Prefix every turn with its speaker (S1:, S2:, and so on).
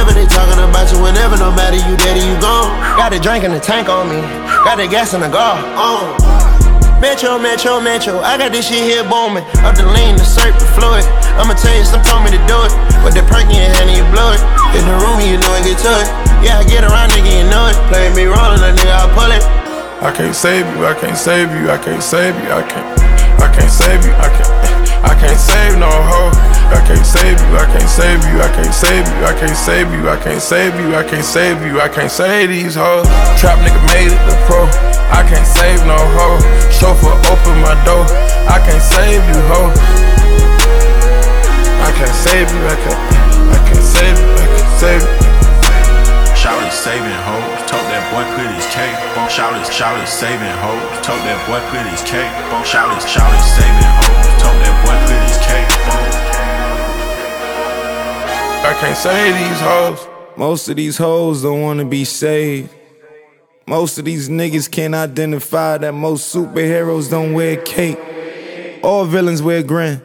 S1: Whatever they talking about you, whenever, no matter you dead or you gone. Got a drink in the tank on me, got the gas in the car. Metro, I got this shit here booming. Up the lean, the surf, the fluid. I'ma tell you, some told me to do it. With the perk in your hand and you blow it. In the room, you know I get to it. Yeah, I get around, nigga, you know it. Play me rolling, a nigga, I pull it.
S2: I can't save you, I can't save you, I can't save you, I can't save you, I can't save no hoe. I can't save you, I can't save you, I can't save you, I can't save you, I can't save you, I can't save you, I can't save these hoes. Trap nigga made it the pro. I can't save no hoe. Chauffeur open my door. I can't save you, hoe. I can't save you, I can't save you, I can't save you.
S3: Shawty saving hoes, told that boy put his cake. Shawty saving hoes, told that boy put his cake. Shawty saving hoes, told that boy put his cake.
S2: I can't save these hoes.
S4: Most of these hoes don't wanna be saved. Most of these niggas can't identify that most superheroes don't wear cape. All villains wear grin.